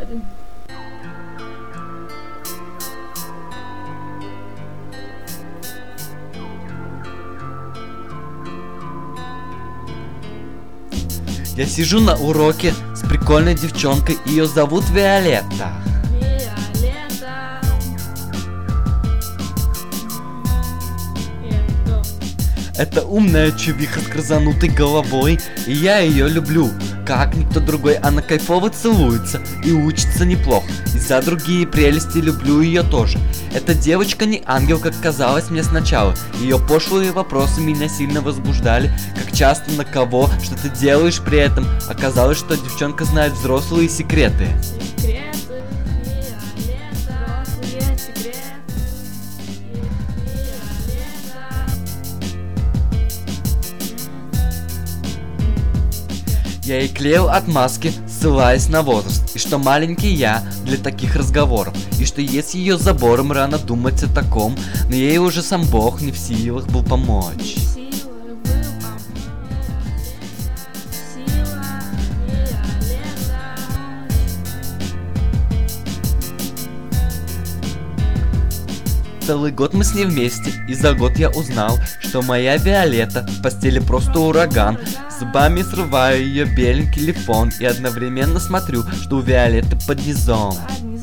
парень. Я сижу на уроке с прикольной девчонкой, ее зовут Виолетта. Виолетта. Это умная чувиха с крызанутой головой, и я ее люблю. Как никто другой, она кайфово целуется и учится неплохо. И за другие прелести люблю ее тоже. Эта девочка не ангел, как казалось мне сначала. Ее пошлые вопросы меня сильно возбуждали. Как часто, на кого, что ты делаешь при этом. Оказалось, что девчонка знает взрослые секреты. Секреты, Виолетта, взрослые секреты. Я ей клеил отмазки, ссылаясь на возраст, и что маленький я для таких разговоров, и что есть ее забором рано думать о таком, но ей уже сам Бог не в силах был помочь. Целый год мы с ней вместе, и за год я узнал, что моя Виолетта в постели просто ураган. Зубами срываю ее беленький телефон и одновременно смотрю, что у Виолетты под низом.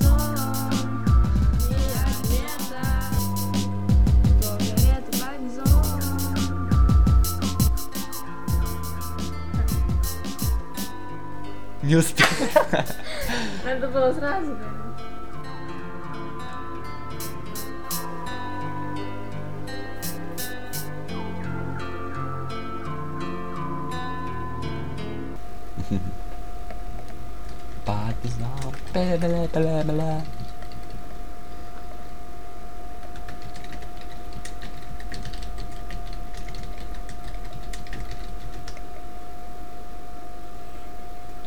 Не успел. Надо было сразу, да? Под низом. Бля-бля-бля-бля.